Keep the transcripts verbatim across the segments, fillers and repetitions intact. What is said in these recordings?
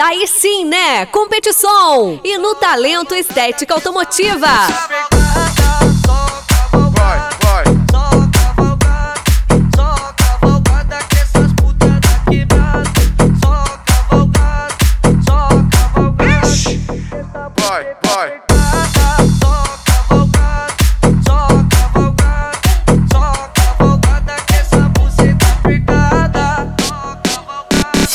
Aí sim, né? Competição e no Talento Estética Automotiva. Vai, vai. Só cavalgada que essas putas da quebrada. Só cavalgada, só cavalgada. Vai, vai. Só cavalgada, só cavalgada, só cavalgada que essa buceta pegada. Só cavalgada.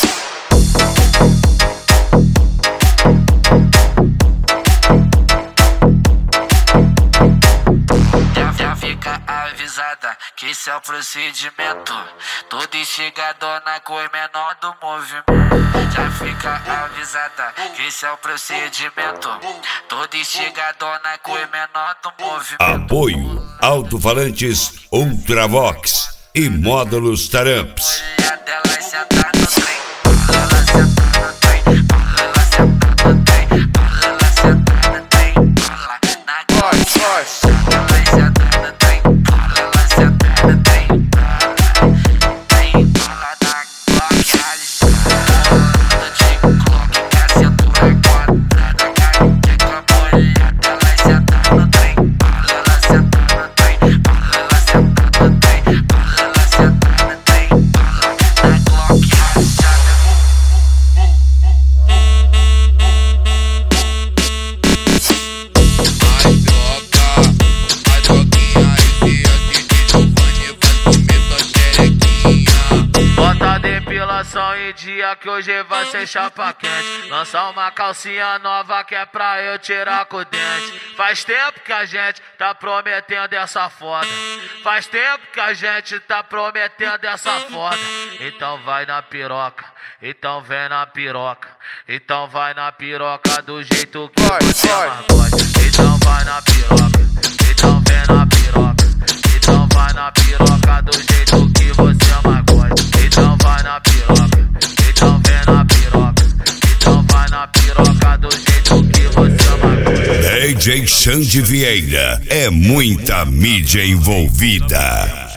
Já, já fica avisada que esse é o procedimento. Toda instigadona com o menor do movimento. Já fica avisada que esse é o procedimento. Toda instigadona com o menor do movimento. Apoio Alto-Falantes Ultravox e Módulos Taramps. Mulher dela sentar no trem. Ela sentar no trem. Ela sentar no trem. Ela sentar no trem. Ela na Vai, vai. ela sentar no trem. Ela sentar no trem. Tem ela na clock. Ela de clock. Que a cintura quadrada. Que a mulher dela sentar no trem. Ela sentar no trem. Ela sentar no trem. Ela sentar no trem. Na clock rachada. Bota a depilação em dia que hoje vai ser chapa quente. Lança uma calcinha nova que é pra eu tirar com o dente. Faz tempo que a gente tá prometendo essa foda. Faz tempo que a gente tá prometendo essa foda. Então vai na piroca, então vem na piroca. Então vai na piroca do jeito que Vai, você vai. mais gosta. Então vai na piroca, então vem na piroca. Então vai na piroca do jeito que você mais gosta. Então vai na piroca, então vem na piroca. Então vai na piroca do jeito que você mais gosta. D J Xande Vieira, é muita mídia envolvida.